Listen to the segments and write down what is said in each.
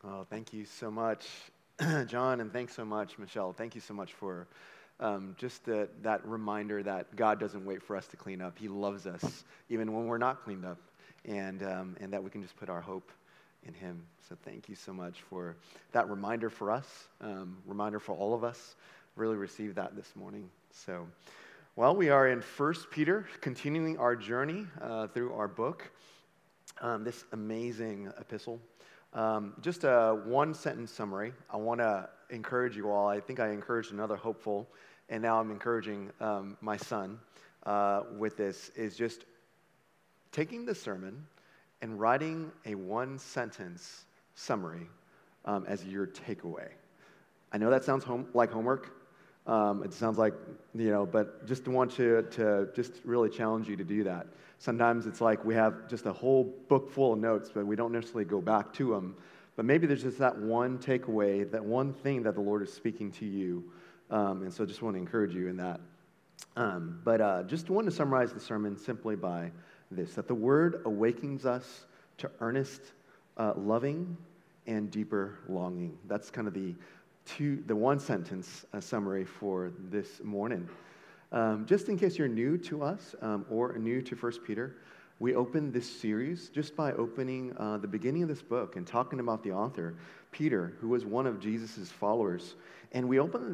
Oh, thank you so much, John, and thanks so much, Michelle. Thank you so much for just that reminder that God doesn't wait for us to clean up. He loves us even when we're not cleaned up, and that we can just put our hope in Him. So thank you so much for that reminder for us, reminder for all of us. Really received that this morning. So, well, we are in 1 Peter, continuing our journey through our book, this amazing epistle. Just a one-sentence summary. I want to encourage you all. I think I encouraged another hopeful, and now I'm encouraging my son with this, is just taking the sermon and writing a one-sentence summary as your takeaway. I know that sounds like homework. It sounds like, but just want to just really challenge you to do that. Sometimes it's like we have just a whole book full of notes, but we don't necessarily go back to them. But maybe there's just that one takeaway, that one thing that the Lord is speaking to you. And so just want to encourage you in that. But just want to summarize the sermon simply by this, that the Word awakens us to earnest, loving, and deeper longing. That's kind of the one sentence summary for this morning. Just in case you're new to us or new to 1 Peter, we opened this series just by opening the beginning of this book and talking about the author, Peter, who was one of Jesus' followers. And we opened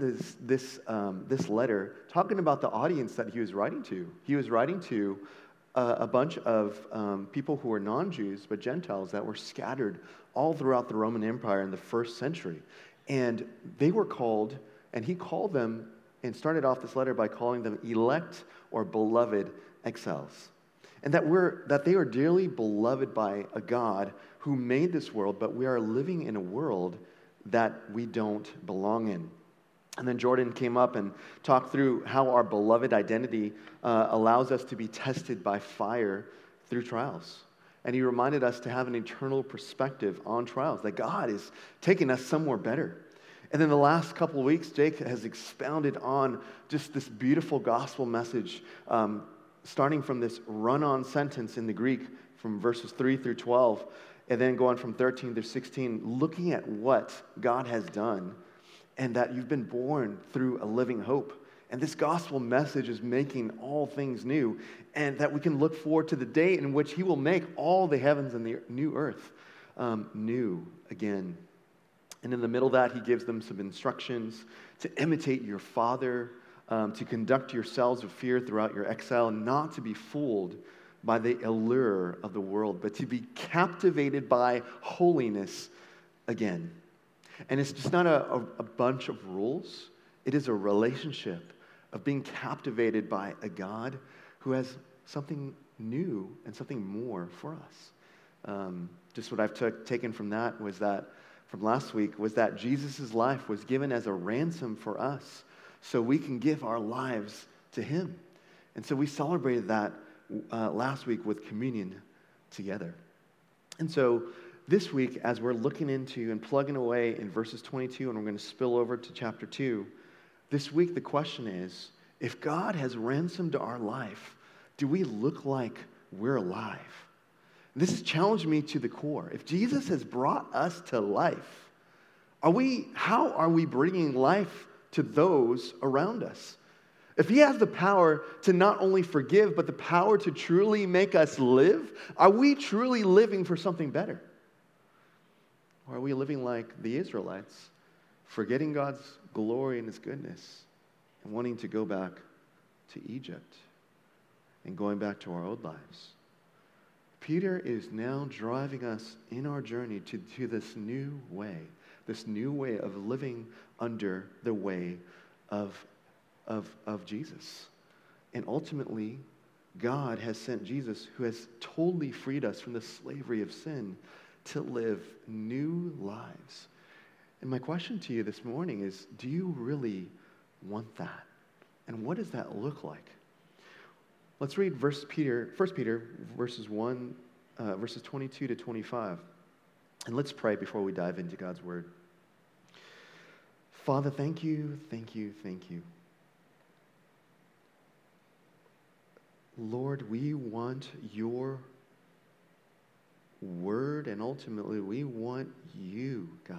this letter talking about the audience that he was writing to. He was writing to a bunch of people who were non-Jews but Gentiles that were scattered all throughout the Roman Empire in the first century. And they were called, and he called them, and started off this letter by calling them elect or beloved exiles. And that they are dearly beloved by a God who made this world, but we are living in a world that we don't belong in. And then Jordan came up and talked through how our beloved identity allows us to be tested by fire through trials. And he reminded us to have an eternal perspective on trials, that God is taking us somewhere better. And then the last couple of weeks, Jake has expounded on just this beautiful gospel message, starting from this run-on sentence in the Greek from verses 3 through 12, and then going from 13 through 16, looking at what God has done, and that you've been born through a living hope. And this gospel message is making all things new, and that we can look forward to the day in which He will make all the heavens and the new earth new again. And in the middle of that, He gives them some instructions to imitate your Father, to conduct yourselves with fear throughout your exile, not to be fooled by the allure of the world, but to be captivated by holiness again. And it's just not a bunch of rules. It is a relationship of being captivated by a God who has something new and something more for us. Just what I've taken from that was that, from last week, was that Jesus' life was given as a ransom for us so we can give our lives to Him. And so we celebrated that last week with communion together. And so this week, as we're looking into and plugging away in verses 22, and we're going to spill over to chapter 2, this week the question is, if God has ransomed our life, do we look like we're alive? This has challenged me to the core. If Jesus has brought us to life, how are we bringing life to those around us? If He has the power to not only forgive, but the power to truly make us live, are we truly living for something better? Or are we living like the Israelites, forgetting God's glory and His goodness, and wanting to go back to Egypt and going back to our old lives? Peter is now driving us in our journey to this new way of living under the way of Jesus. And ultimately, God has sent Jesus, who has totally freed us from the slavery of sin, to live new lives. And my question to you this morning is, do you really want that? And what does that look like? Let's read 1 Peter verses 22 to 25. And let's pray before we dive into God's word. Father, thank you. Lord, we want your word, and ultimately we want you, God.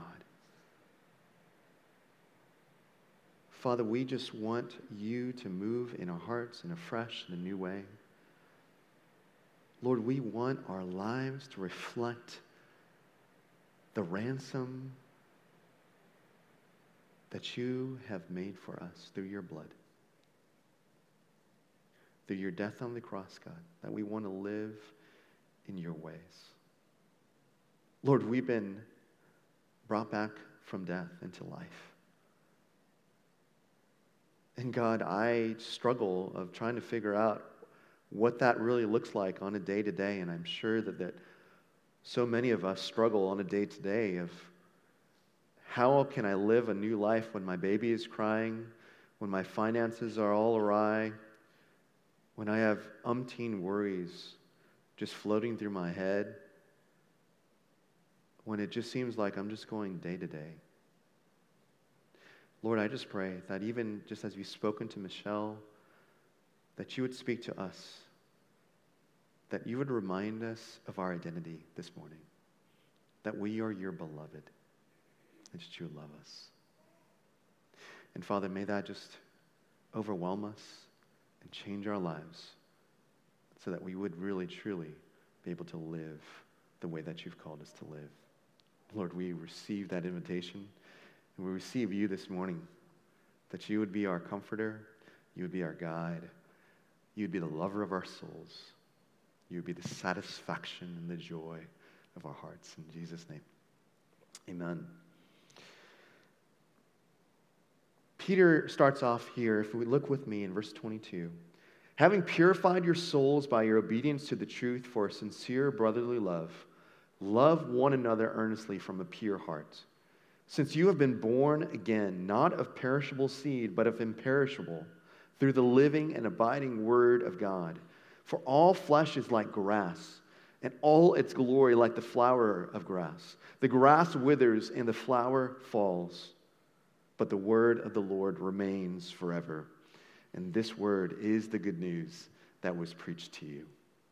Father, we just want you to move in our hearts in a fresh and a new way. Lord, we want our lives to reflect the ransom that you have made for us through your blood, through your death on the cross, God, that we want to live in your ways. Lord, we've been brought back from death into life. And God, I struggle of trying to figure out what that really looks like on a day-to-day, and I'm sure that so many of us struggle on a day-to-day of how can I live a new life when my baby is crying, when my finances are all awry, when I have umpteen worries just floating through my head, when it just seems like I'm just going day to day. Lord, I just pray that even just as you've spoken to Michelle, that you would speak to us, that you would remind us of our identity this morning, that we are your beloved, and that you love us. And Father, may that just overwhelm us and change our lives so that we would really, truly be able to live the way that you've called us to live. Lord, we receive that invitation, and we receive you this morning, that you would be our comforter, you would be our guide, you would be the lover of our souls, you would be the satisfaction and the joy of our hearts. In Jesus' name, amen. Peter starts off here, if we look with me in verse 22, having purified your souls by your obedience to the truth for a sincere brotherly love, love one another earnestly from a pure heart. Since you have been born again, not of perishable seed, but of imperishable, through the living and abiding word of God. For all flesh is like grass, and all its glory like the flower of grass. The grass withers and the flower falls, but the word of the Lord remains forever. And this word is the good news that was preached to you.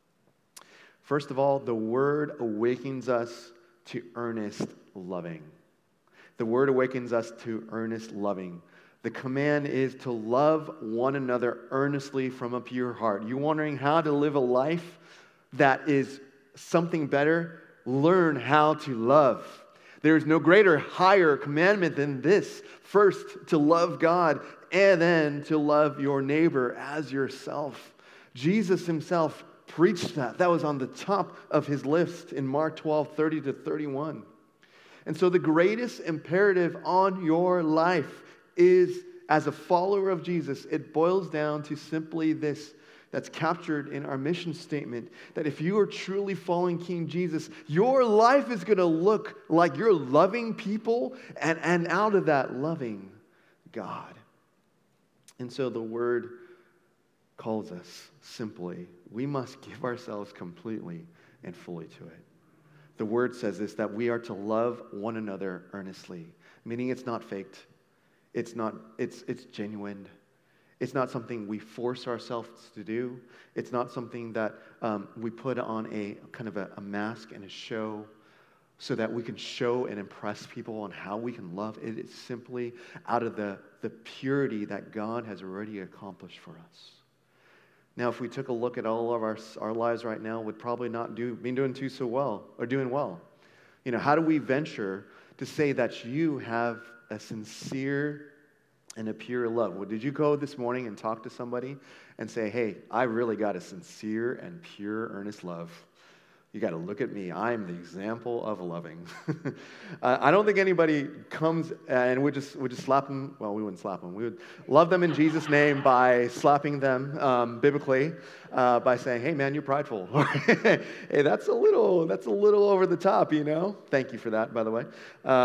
First of all, the word awakens us to earnest loving. The word awakens us to earnest loving. The command is to love one another earnestly from a pure heart. You wondering how to live a life that is something better? Learn how to love. There is no greater, higher commandment than this. First, to love God, and then to love your neighbor as yourself. Jesus himself preached that. That was on the top of his list in Mark 12:30-31. And so the greatest imperative on your life is, as a follower of Jesus, it boils down to simply this, that's captured in our mission statement, that if you are truly following King Jesus, your life is going to look like you're loving people, and out of that, loving God. And so the word calls us simply, we must give ourselves completely and fully to it. The word says this, that we are to love one another earnestly, meaning it's not faked. It's genuine. It's not something we force ourselves to do. It's not something that we put on a kind of a mask and a show so that we can show and impress people on how we can love. It is simply out of the purity that God has already accomplished for us. Now, if we took a look at all of our lives right now, would probably not be doing too so well, or doing well. You know, how do we venture to say that you have a sincere and a pure love? Well, did you go this morning and talk to somebody and say, hey, I really got a sincere and pure, earnest love? You got to look at me. I'm the example of loving. I don't think anybody comes and would just slap them. Well, we wouldn't slap them. We would love them in Jesus' name by slapping them biblically, by saying, "Hey, man, you're prideful." Hey, that's a little over the top, you know. Thank you for that, by the way.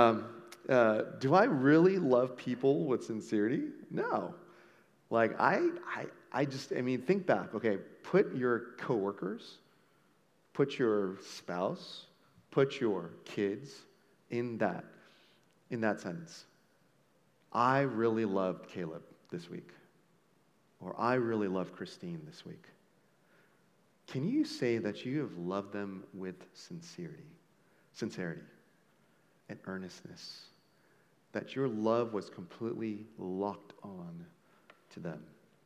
Do I really love people with sincerity? No. Like I mean, think back. Okay, put your coworkers, put your spouse, put your kids in that sentence. I really loved Caleb this week. Or I really loved Christine this week. can you say that you have loved them with sincerity, and earnestness, that your love was completely locked on to them?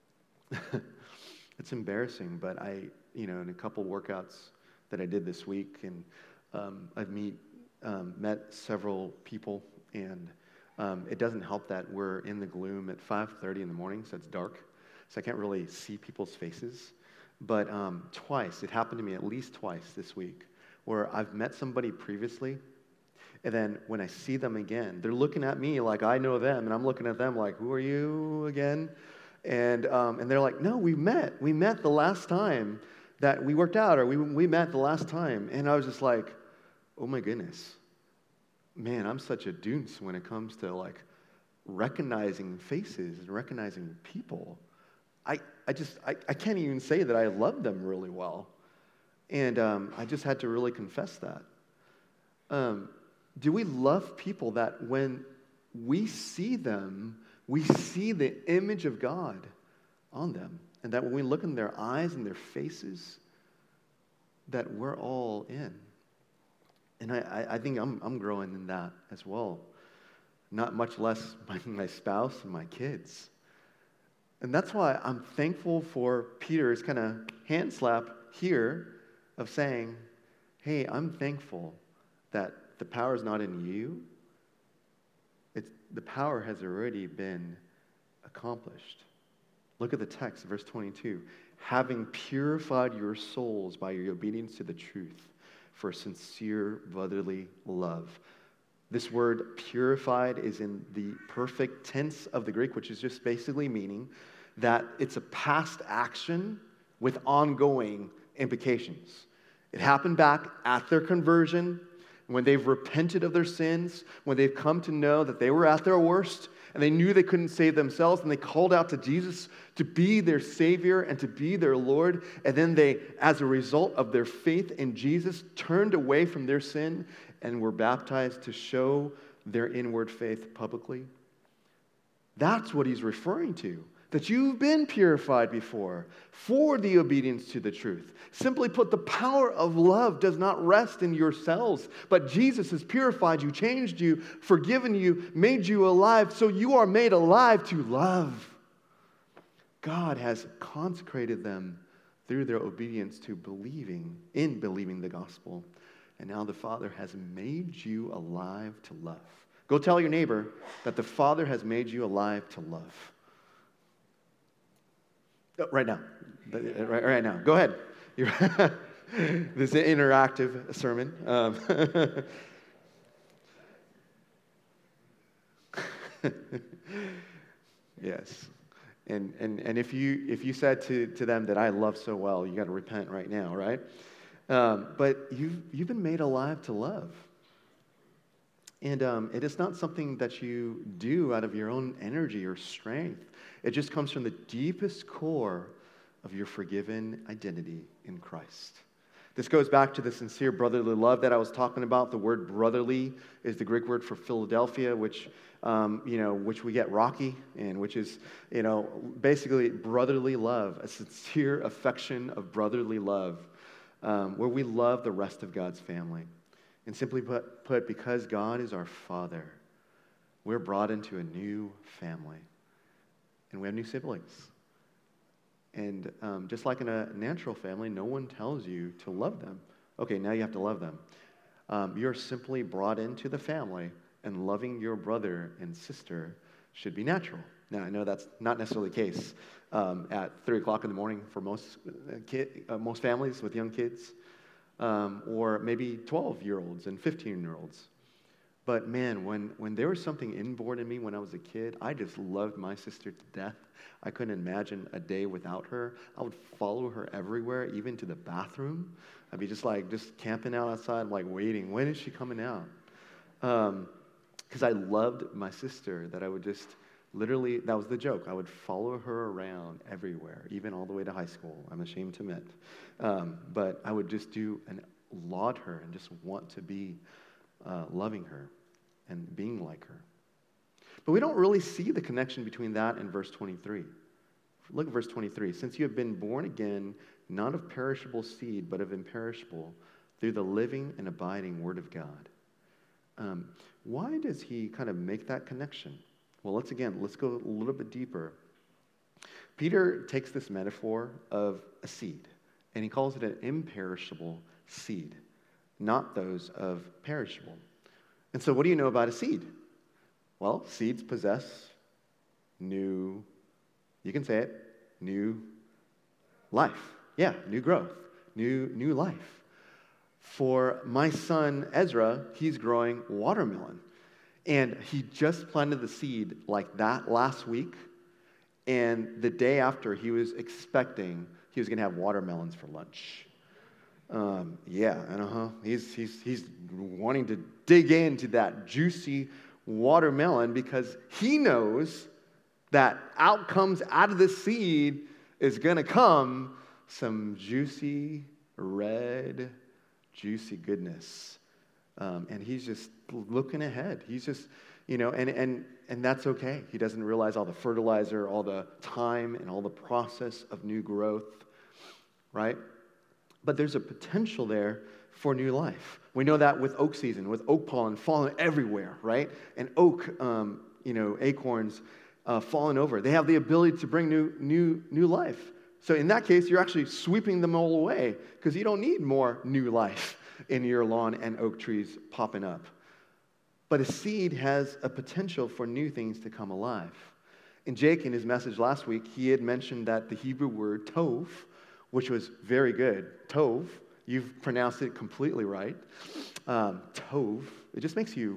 It's embarrassing, but in a couple workouts that I did this week, and I've met several people, and it doesn't help that we're in the gloom at 5:30 in the morning, so it's dark, so I can't really see people's faces. But it happened to me at least twice this week, where I've met somebody previously, and then when I see them again, they're looking at me like I know them, and I'm looking at them like, who are you again? And they're like, no, we met the last time that we worked out, or we met the last time. And I was just like, oh my goodness, man, I'm such a dunce when it comes to like recognizing faces and recognizing people. I can't even say that I love them really well. And I just had to really confess that. Do we love people that when we see them, we see the image of God on them? And that when we look in their eyes and their faces, that we're all in. And I think I'm growing in that as well. Not much less my spouse and my kids. And that's why I'm thankful for Peter's kind of hand slap here of saying, hey, I'm thankful that the power is not in you. The power has already been accomplished. Look at the text, verse 22. Having purified your souls by your obedience to the truth for sincere brotherly love. This word purified is in the perfect tense of the Greek, which is just basically meaning that it's a past action with ongoing implications. It happened back at their conversion, when they've repented of their sins, when they've come to know that they were at their worst, and they knew they couldn't save themselves, and they called out to Jesus to be their Savior and to be their Lord, and then they, as a result of their faith in Jesus, turned away from their sin and were baptized to show their inward faith publicly. That's what he's referring to. That you've been purified before for the obedience to the truth. Simply put, the power of love does not rest in yourselves, but Jesus has purified you, changed you, forgiven you, made you alive, so you are made alive to love. God has consecrated them through their obedience to believing the gospel. And now the Father has made you alive to love. Go tell your neighbor that the Father has made you alive to love. Right now. Right now. Go ahead. This is an interactive sermon. Yes. And if you said to them that I love so well, you got to repent right now, right? But you've been made alive to love. And it is not something that you do out of your own energy or strength. It just comes from the deepest core of your forgiven identity in Christ. This goes back to the sincere brotherly love that I was talking about. The word brotherly is the Greek word for Philadelphia, which we get Rocky, and which is, basically brotherly love, a sincere affection of brotherly love, where we love the rest of God's family. And simply put, because God is our Father, we're brought into a new family. And we have new siblings. And just like in a natural family, no one tells you to love them. Okay, now you have to love them. You're simply brought into the family, and loving your brother and sister should be natural. Now, I know that's not necessarily the case at 3 o'clock in the morning for most families with young kids, or maybe 12-year-olds and 15-year-olds. But man, when there was something inborn in me when I was a kid, I just loved my sister to death. I couldn't imagine a day without her. I would follow her everywhere, even to the bathroom. I'd be just camping out outside, waiting. When is she coming out? Because I loved my sister, that I would just literally, that was the joke. I would follow her around everywhere, even all the way to high school. I'm ashamed to admit. But I would just do and laud her and just want to be loving her and being like her. But we don't really see the connection between that and verse 23. Look at verse 23. Since you have been born again, not of perishable seed, but of imperishable, through the living and abiding Word of God. Why does he kind of make that connection? Well, let's go a little bit deeper. Peter takes this metaphor of a seed, and he calls it an imperishable seed, not those of perishable. And so what do you know about a seed? Well, seeds possess new, you can say it, new life. Yeah, new growth, new life. For my son Ezra, he's growing watermelon. And he just planted the seed like that last week. And the day after, he was expecting he was going to have watermelons for lunch. He's wanting to dig into that juicy watermelon because he knows that out of the seed is going to come some juicy, red, juicy goodness. And he's just looking ahead. He's just, and that's okay. He doesn't realize all the fertilizer, all the time, and all the process of new growth, right? But there's a potential there for new life. We know that with oak season, with oak pollen falling everywhere, right? And oak, acorns falling over. They have the ability to bring new life. So in that case, you're actually sweeping them all away because you don't need more new life in your lawn and oak trees popping up. But a seed has a potential for new things to come alive. And Jake, in his message last week, he had mentioned that the Hebrew word tov, which was very good. Tov, you've pronounced it completely right. Tov, it just makes you,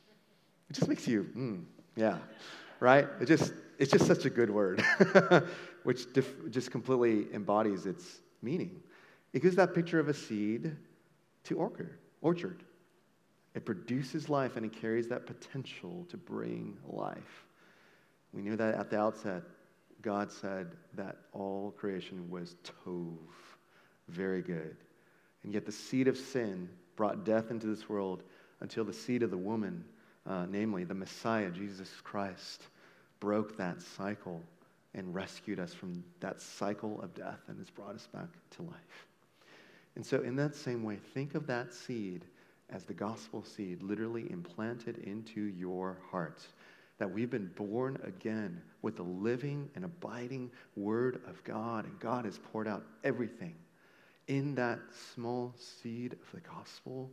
right? It's just such a good word, which just completely embodies its meaning. It gives that picture of a seed to orchard. It produces life and it carries that potential to bring life. We knew that at the outset, God said that all creation was tov, very good. And yet the seed of sin brought death into this world until the seed of the woman, namely the Messiah, Jesus Christ, broke that cycle and rescued us from that cycle of death and has brought us back to life. And so in that same way, think of that seed as the gospel seed literally implanted into your heart, that we've been born again with the living and abiding Word of God, and God has poured out everything in that small seed of the gospel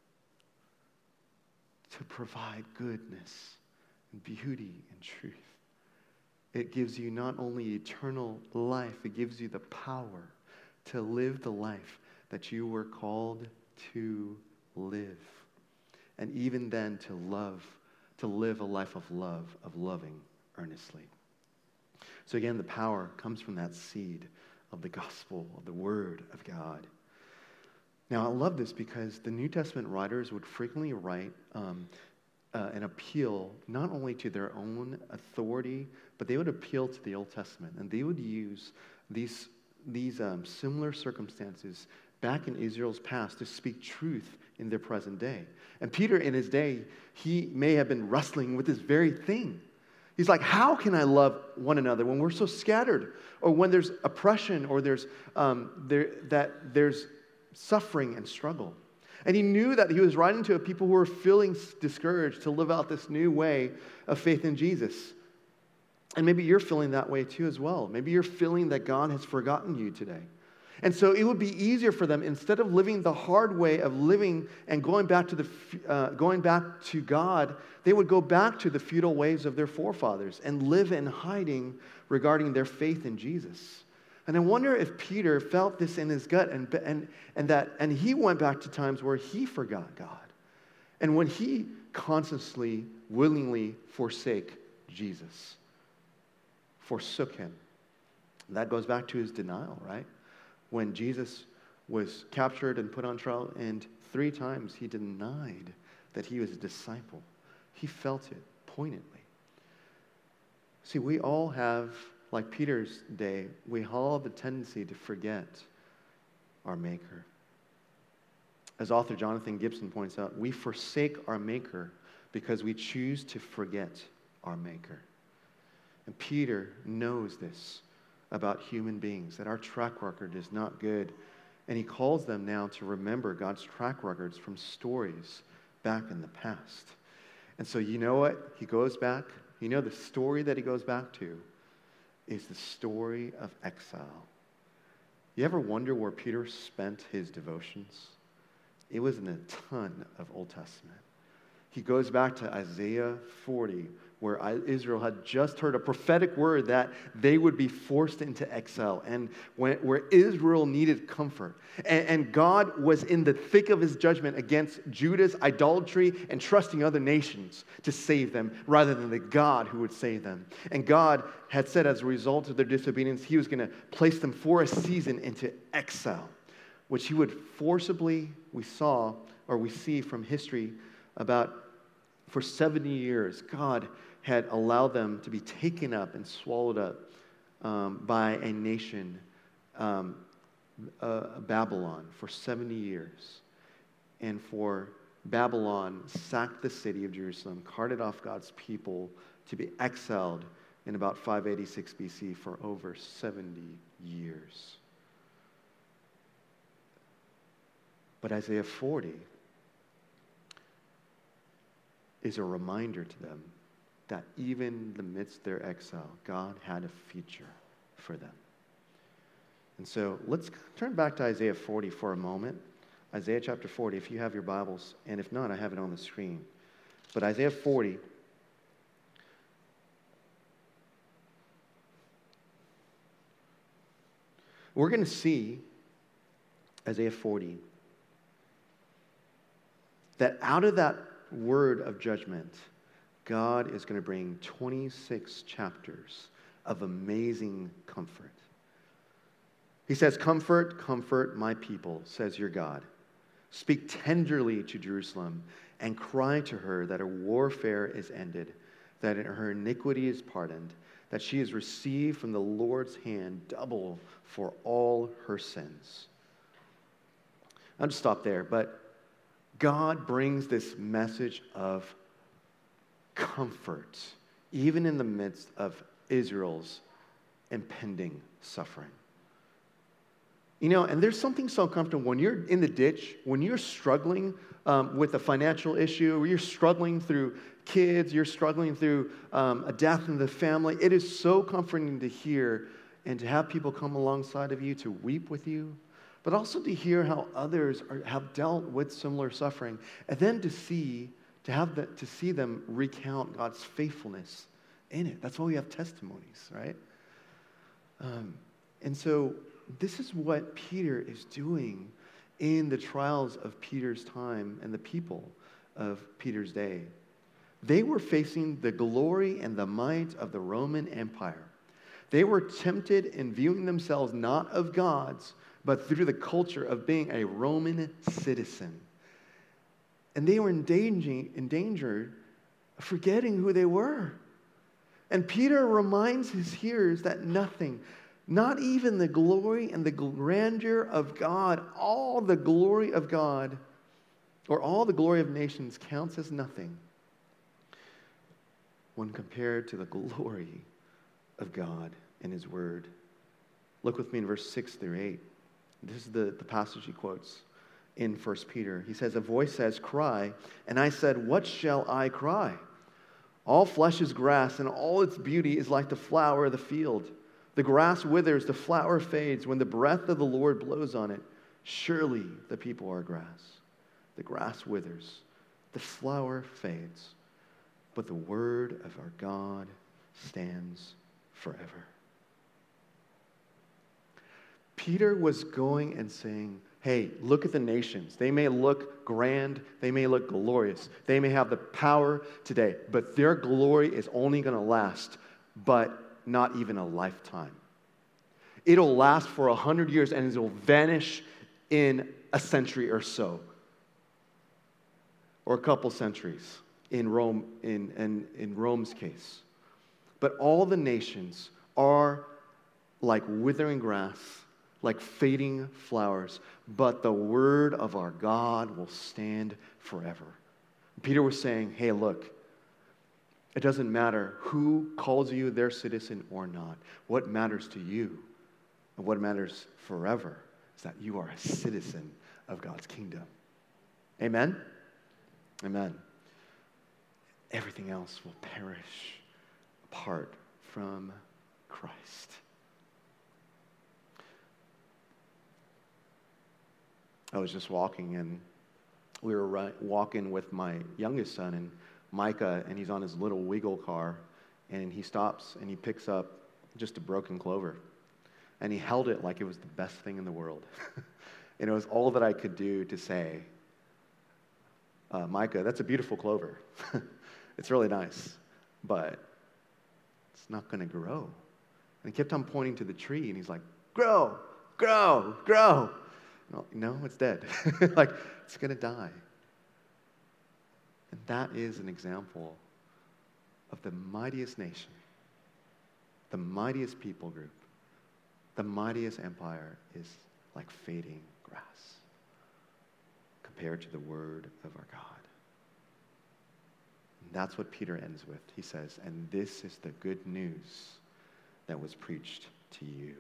to provide goodness and beauty and truth. It gives you not only eternal life, it gives you the power to live the life that you were called to live. And even then to live a life of love, of loving earnestly. So again, the power comes from that seed of the gospel, of the Word of God. Now, I love this because the New Testament writers would frequently write an appeal not only to their own authority, but they would appeal to the Old Testament. And they would use these similar circumstances back in Israel's past to speak truth in their present day. And Peter, in his day, he may have been wrestling with this very thing. He's like, how can I love one another when we're so scattered? Or when there's oppression, or there's suffering and struggle. And he knew that he was writing to a people who were feeling discouraged to live out this new way of faith in Jesus. And maybe you're feeling that way too as well. Maybe you're feeling that God has forgotten you today. And so it would be easier for them, instead of living the hard way of living and going back to God, they would go back to the futile ways of their forefathers and live in hiding regarding their faith in Jesus. And I wonder if Peter felt this in his gut and he went back to times where he forgot God. And when he consciously, willingly forsook Jesus. Forsook him. That goes back to his denial, right? When Jesus was captured and put on trial, and 3 times he denied that he was a disciple. He felt it poignantly. See, we all have, like Peter's day, we all have the tendency to forget our Maker. As author Jonathan Gibson points out, we forsake our Maker because we choose to forget our Maker. And Peter knows this. about human beings, that our track record is not good. And he calls them now to remember God's track records from stories back in the past. And so you know what? He goes back. You know the story that he goes back to is the story of exile. You ever wonder where Peter spent his devotions? It was in a ton of Old Testament. He goes back to Isaiah 40, where Israel had just heard a prophetic word that they would be forced into exile, and where Israel needed comfort. And God was in the thick of his judgment against Judah's idolatry and trusting other nations to save them rather than the God who would save them. And God had said as a result of their disobedience, he was going to place them for a season into exile, which he would forcibly, we see from history about for 70 years, God had allowed them to be taken up and swallowed up by a nation, Babylon, for 70 years. And for Babylon sacked the city of Jerusalem, carted off God's people to be exiled in about 586 BC for over 70 years. But Isaiah 40 is a reminder to them that even in the midst of their exile, God had a future for them. And so let's turn back to Isaiah 40 for a moment. Isaiah chapter 40, if you have your Bibles, and if not, I have it on the screen. But Isaiah 40, we're going to see, Isaiah 40, that out of that word of judgment, God is going to bring 26 chapters of amazing comfort. He says, "Comfort, comfort my people, says your God. Speak tenderly to Jerusalem and cry to her that her warfare is ended, that her iniquity is pardoned, that she has received from the Lord's hand double for all her sins." I'll just stop there, but God brings this message of comfort, even in the midst of Israel's impending suffering. You know, and there's something so comfortable when you're in the ditch, when you're struggling with a financial issue, or you're struggling through kids, you're struggling through a death in the family. It is so comforting to hear and to have people come alongside of you to weep with you, but also to hear how others have dealt with similar suffering, and then to see them recount God's faithfulness in it. That's why we have testimonies, right? And so this is what Peter is doing in the trials of Peter's time and the people of Peter's day. They were facing the glory and the might of the Roman Empire. They were tempted in viewing themselves not of gods, but through the culture of being a Roman citizen. And they were in danger of forgetting who they were. And Peter reminds his hearers that nothing, not even the glory and the grandeur of God, all the glory of God, or all the glory of nations counts as nothing when compared to the glory of God and his word. Look with me in verse 6 through 8. This is the passage he quotes in 1 Peter. He says, "A voice says, 'Cry,' and I said, 'What shall I cry?' All flesh is grass, and all its beauty is like the flower of the field. The grass withers, the flower fades, when the breath of the Lord blows on it. Surely the people are grass. The grass withers, the flower fades, but the word of our God stands forever." Peter was going and saying, hey, look at the nations. They may look grand. They may look glorious. They may have the power today, but their glory is only going to last, but not even a lifetime. It'll last for 100 years and it'll vanish in a century or so, or a couple centuries in Rome, in Rome's case. But all the nations are like withering grass, like fading flowers, but the word of our God will stand forever. Peter was saying, hey, look, It doesn't matter who calls you their citizen or not. What matters to you and what matters forever is that you are a citizen of God's kingdom. Amen? Amen. Everything else will perish apart from Christ. I was just walking, and we were walking with my youngest son, and Micah, and he's on his little wiggle car, and he stops and he picks up just a broken clover, and he held it like it was the best thing in the world. And it was all that I could do to say, Micah, that's a beautiful clover. It's really nice, but it's not going to grow. And he kept on pointing to the tree, and he's like, grow, grow, grow. No, it's dead. Like, it's going to die. And that is an example of the mightiest nation, the mightiest people group, the mightiest empire is like fading grass compared to the word of our God. And that's what Peter ends with. He says, and this is the good news that was preached to you.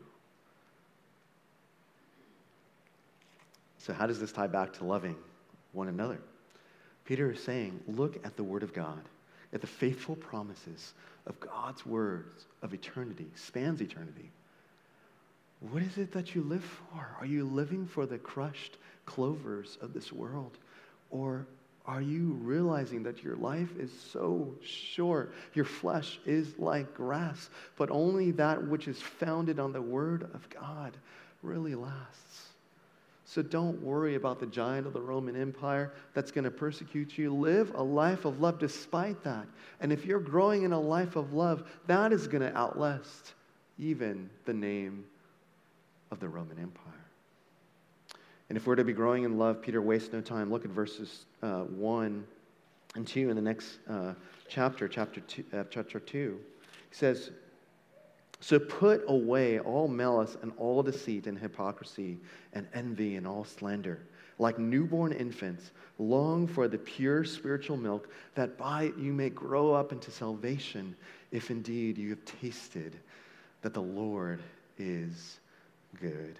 So how does this tie back to loving one another? Peter is saying, look at the Word of God, at the faithful promises of God's words of eternity, spans eternity. What is it that you live for? Are you living for the crushed clovers of this world? Or are you realizing that your life is so short? Your flesh is like grass, but only that which is founded on the Word of God really lasts. So don't worry about the giant of the Roman Empire that's going to persecute you. Live a life of love despite that. And if you're growing in a life of love, that is going to outlast even the name of the Roman Empire. And if we're to be growing in love, Peter wastes no time. Look at verses 1 and 2 in the next chapter 2. He says, so put away all malice and all deceit and hypocrisy and envy and all slander. Like newborn infants, long for the pure spiritual milk, that by it you may grow up into salvation, if indeed you have tasted that the Lord is good.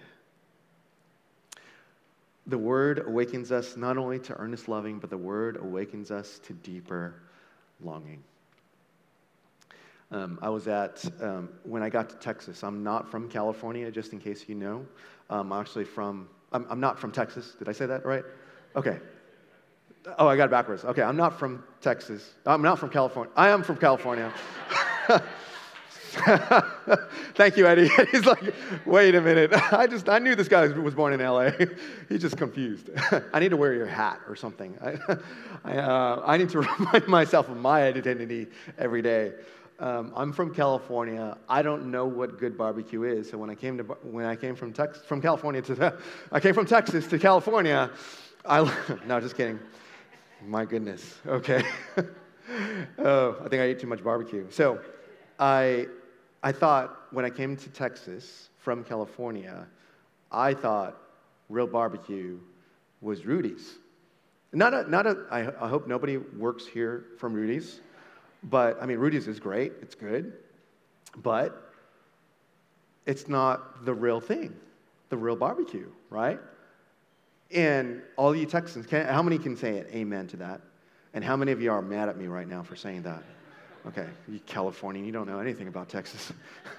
The Word awakens us not only to earnest loving, but the Word awakens us to deeper longing. When I got to Texas, I'm not from California, just in case you know. I'm not from Texas. Did I say that right? Okay. Oh, I got it backwards. Okay, I'm not from Texas. I'm not from California. I am from California. Thank you, Eddie. He's like, wait a minute. I knew this guy was born in LA. He's just confused. I need to wear your hat or something. I need to remind myself of my identity every day. I'm from California. I don't know what good barbecue is. So when I came from Texas to California, no, just kidding. My goodness. Okay. Oh, I think I ate too much barbecue. So I thought when I came to Texas from California, I thought real barbecue was Rudy's. I hope nobody works here from Rudy's. But, I mean, Rudy's is great. It's good. But it's not the real thing, the real barbecue, right? And all you Texans, how many can say it? Amen to that? And how many of you are mad at me right now for saying that? Okay, you Californian, you don't know anything about Texas.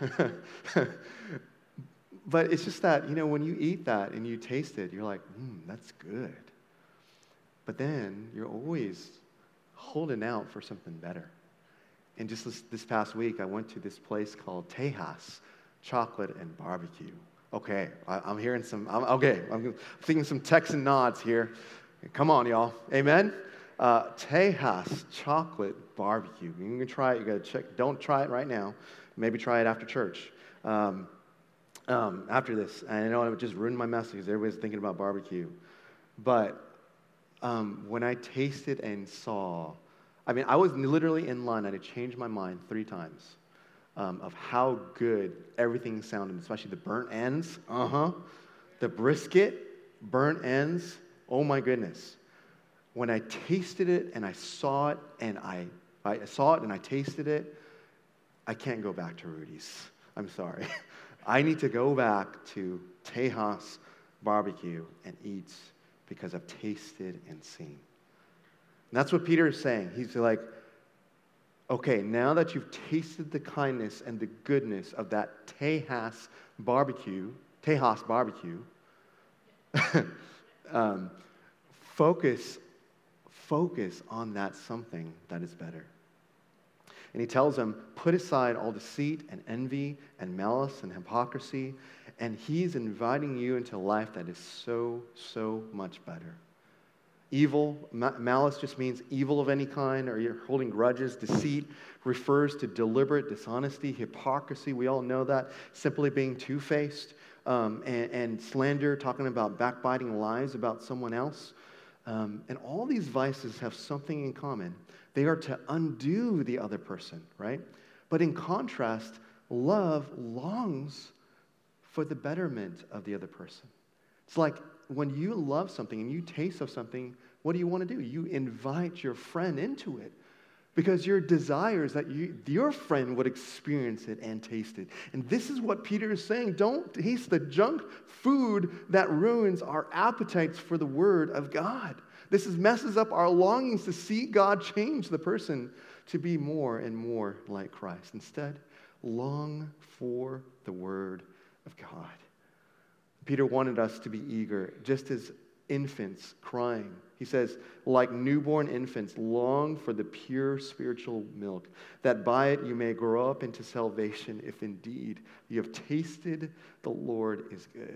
But it's just that, when you eat that and you taste it, you're like, that's good. But then you're always holding out for something better. And just this past week, I went to this place called Tejas Chocolate and Barbecue. Okay, I'm hearing I'm thinking some Texan nods here. Come on, y'all. Amen? Tejas Chocolate Barbecue. You can try it. You got to check. Don't try it right now. Maybe try it after church. After this. And I know it just ruined my message because everybody's thinking about barbecue. But when I tasted and saw, I was literally in line. I had to change my mind 3 times of how good everything sounded, especially the burnt ends. The brisket, burnt ends. Oh my goodness. When I tasted it and I saw it and I I saw it and I tasted it. I can't go back to Rudy's. I'm sorry. I need to go back to Tejas Barbecue and eat because I've tasted and seen. And that's what Peter is saying. He's like, okay, now that you've tasted the kindness and the goodness of that Tejas Barbecue, focus on that something that is better. And he tells them, put aside all deceit and envy and malice and hypocrisy, and he's inviting you into a life that is so, so much better. Evil, malice just means evil of any kind, or you're holding grudges. Deceit refers to deliberate dishonesty. Hypocrisy, we all know that, simply being two-faced. And slander, talking about backbiting lies about someone else. And all these vices have something in common. They are to undo the other person, right? But in contrast, love longs for the betterment of the other person. It's like when you love something and you taste of something, what do you want to do? You invite your friend into it because your desire is that your friend would experience it and taste it. And this is what Peter is saying. Don't taste the junk food that ruins our appetites for the Word of God. This messes up our longings to see God change the person to be more and more like Christ. Instead, long for the Word of God. Peter wanted us to be eager, just as infants crying. He says, like newborn infants, long for the pure spiritual milk, that by it you may grow up into salvation, if indeed you have tasted the Lord is good.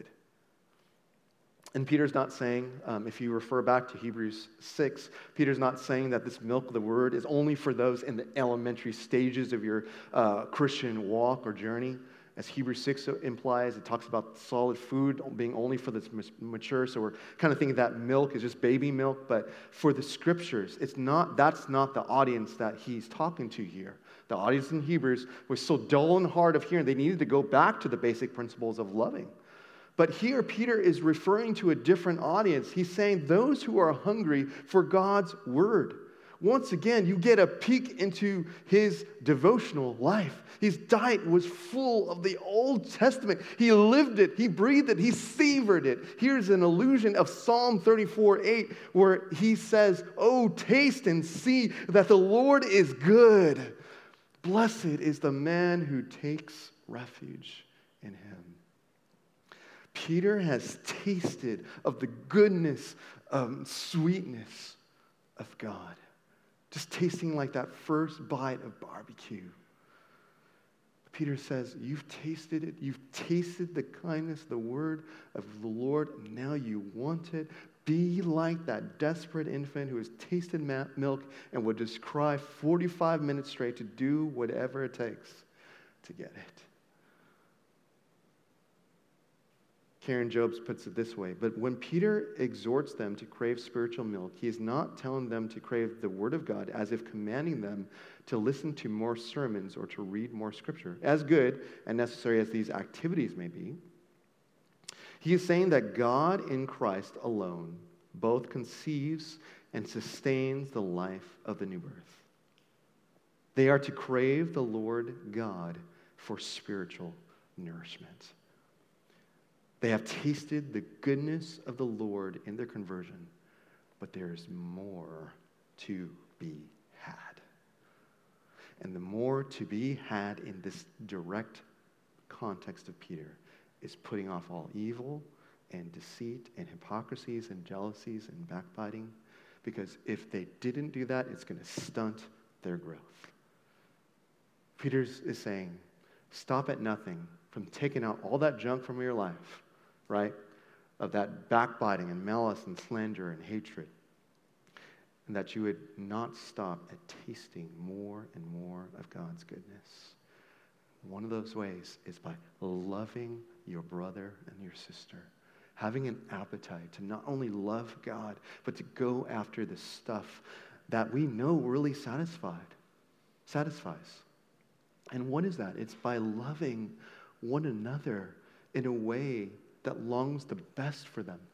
And Peter's not saying, if you refer back to Hebrews 6, Peter's not saying that this milk of the word is only for those in the elementary stages of your Christian walk or journey. As Hebrews 6 implies, it talks about solid food being only for the mature. So we're kind of thinking that milk is just baby milk. But for the scriptures, that's not the audience that he's talking to here. The audience in Hebrews was so dull and hard of hearing, they needed to go back to the basic principles of loving. But here, Peter is referring to a different audience. He's saying those who are hungry for God's word. Once again, you get a peek into his devotional life. His diet was full of the Old Testament. He lived it. He breathed it. He savored it. Here's an allusion of Psalm 34:8, where he says, "Oh, taste and see that the Lord is good. Blessed is the man who takes refuge in him." Peter has tasted of the goodness, sweetness of God. Just tasting like that first bite of barbecue. Peter says, you've tasted it. You've tasted the kindness, the word of the Lord. Now you want it. Be like that desperate infant who has tasted milk and would just cry 45 minutes straight to do whatever it takes to get it. Karen Jobes puts it this way, but when Peter exhorts them to crave spiritual milk, he is not telling them to crave the Word of God as if commanding them to listen to more sermons or to read more Scripture. As good and necessary as these activities may be, he is saying that God in Christ alone both conceives and sustains the life of the new birth. They are to crave the Lord God for spiritual nourishment. They have tasted the goodness of the Lord in their conversion, but there is more to be had. And the more to be had in this direct context of Peter is putting off all evil and deceit and hypocrisies and jealousies and backbiting, because if they didn't do that, it's going to stunt their growth. Peter is saying, stop at nothing from taking out all that junk from your life, right? Of that backbiting and malice and slander and hatred. And that you would not stop at tasting more and more of God's goodness. One of those ways is by loving your brother and your sister. Having an appetite to not only love God, but to go after the stuff that we know really satisfies. And what is that? It's by loving one another in a way that longs the best for them,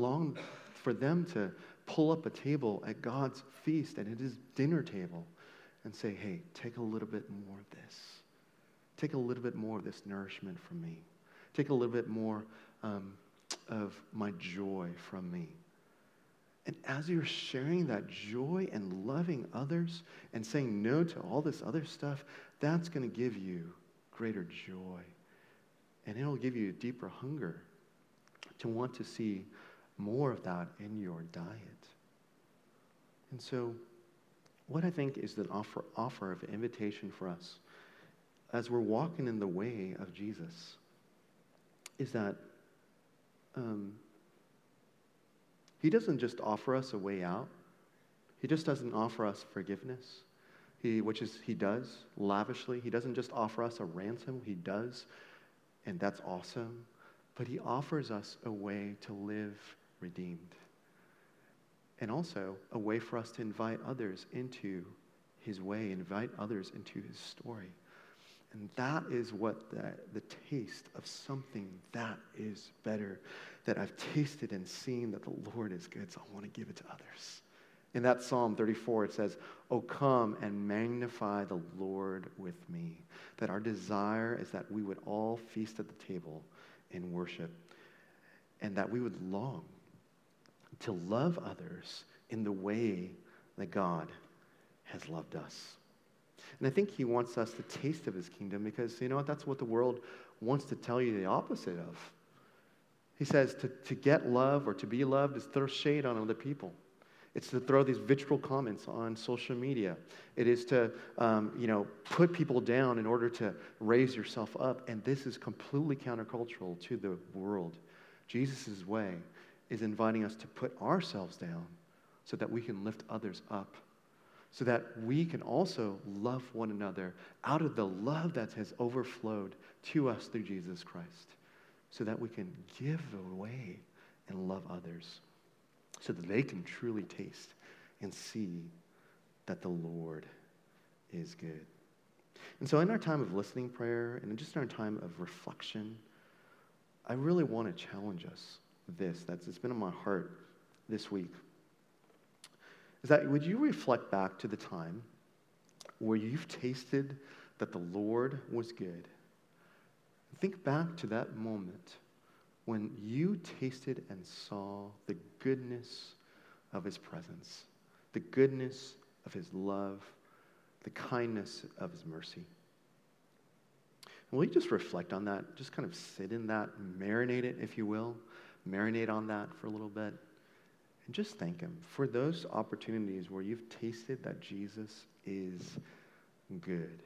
for them to pull up a table at God's feast and at his dinner table and say, hey, take a little bit more of this. Take a little bit more of this nourishment from me. Take a little bit more of my joy from me. And as you're sharing that joy and loving others and saying no to all this other stuff, that's going to give you greater joy. And it'll give you a deeper hunger to want to see more of that in your diet. And so what I think is the offer of invitation for us as we're walking in the way of Jesus is that he doesn't just offer us a way out. He just doesn't offer us forgiveness, which he does lavishly. He doesn't just offer us a ransom. He does, and that's awesome. But he offers us a way to live redeemed. And also a way for us to invite others into his way, invite others into his story. And that is what the taste of something that is better, that I've tasted and seen that the Lord is good, so I want to give it to others. In that Psalm 34, it says, "Oh, come and magnify the Lord with me." That our desire is that we would all feast at the table in worship, and that we would long to love others in the way that God has loved us. And I think he wants us to taste of his kingdom because, you know what, that's what the world wants to tell you the opposite of. He says to get love or to be loved is throw shade on other people. It's to throw these vitriol comments on social media. It is to, put people down in order to raise yourself up. And this is completely countercultural to the world. Jesus' way is inviting us to put ourselves down so that we can lift others up, so that we can also love one another out of the love that has overflowed to us through Jesus Christ, so that we can give away and love others, so that they can truly taste and see that the Lord is good. And so in our time of listening prayer and just in our time of reflection, I really want to challenge us with it's been on my heart this week, is that would you reflect back to the time where you've tasted that the Lord was good? Think back to that moment when you tasted and saw the goodness of his presence, the goodness of his love, the kindness of his mercy. And will you just reflect on that? Just kind of sit in that, marinate it, if you will. Marinate on that for a little bit. And just thank him for those opportunities where you've tasted that Jesus is good.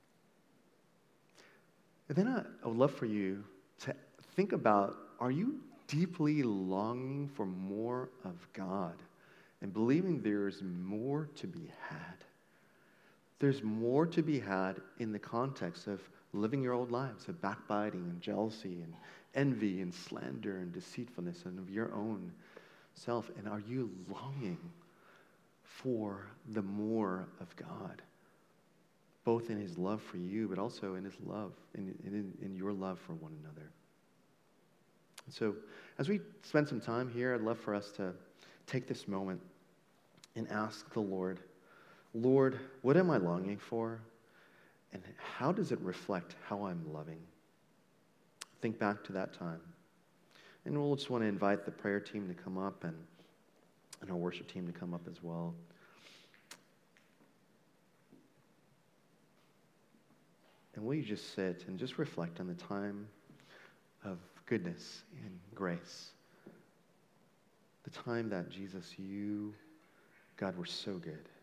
And then I would love for you to think about, are you deeply longing for more of God and believing there's more to be had? There's more to be had in the context of living your old lives of backbiting and jealousy and envy and slander and deceitfulness and of your own self. And are you longing for the more of God, both in his love for you, but also in his love, in your love for one another? And so as we spend some time here, I'd love for us to take this moment and ask the Lord, Lord, what am I longing for? And how does it reflect how I'm loving? Think back to that time. And we'll just want to invite the prayer team to come up and our worship team to come up as well. And will you just sit and just reflect on the time of goodness and grace? The time that Jesus, you, God, were so good.